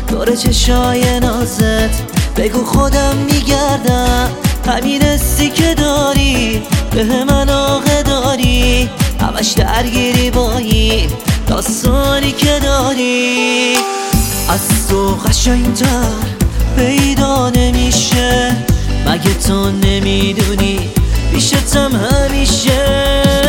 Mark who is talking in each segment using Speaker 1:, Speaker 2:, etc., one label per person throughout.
Speaker 1: دور چشای نازت بگو خودم میگردم. همین حسی که داری به من علاقه داری، همش درگیری بایی داستانی که داری. از تو قشنگتر پیدا نمیشه، مگه تو نمیدونی پیشتم همیشه.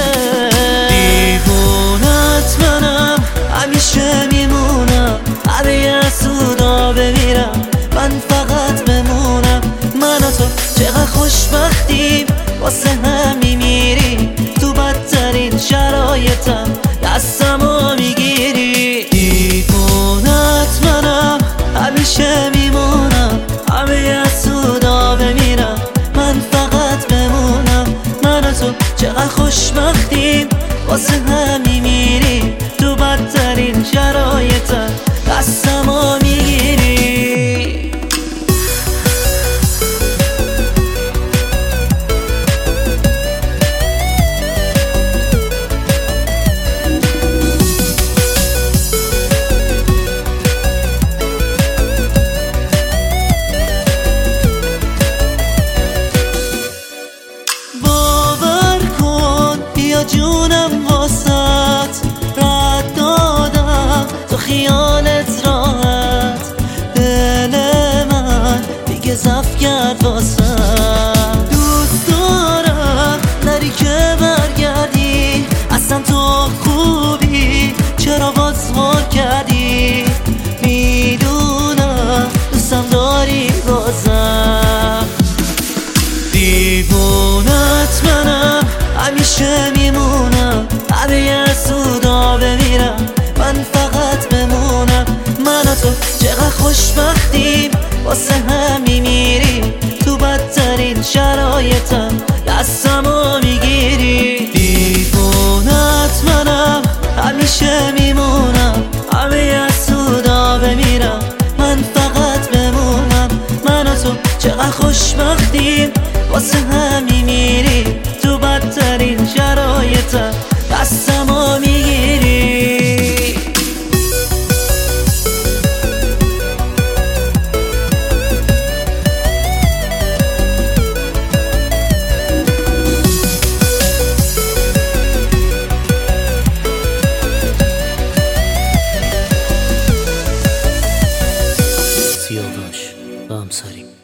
Speaker 1: دیوونت منم همیشه میمونم، همه سودا بمیرم من فقط بمونم. من و تو چقدر خوشبختیم واسه هم میمیریم، تو بدترین شرایطم دستمو میگیری. دیوونت منم همیشه میمونم، همه سودا بمیرم من فقط بمونم. من و تو چقدر خوشبختیم واسه هم میمیریم، تو بدترین شرایطم دستمو میگیری. جونم واسط رد دادم تو خیالت راحت، دل من دیگه ضعف کرد واسط. دوست دارم نری که برگردی، اصلا تو خوبی چرا بازمار کردی. میدونم دوستم داری بازم. دیوونت منم همیشه میمونم، همه سودا بمیرم من فقط بمونم. من و تو چقدر خوشبختیم واسه هم میمیریم، تو بدترین شرایطم دستمو میگیری. دیوونت منم همیشه میمونم، همه سودا بمیرم من فقط بمونم. من و تو چقدر خوشبختیم واسه هم میمیریم، تو بدترین شرایطم دستمو میگیری.
Speaker 2: سیاوش و همسری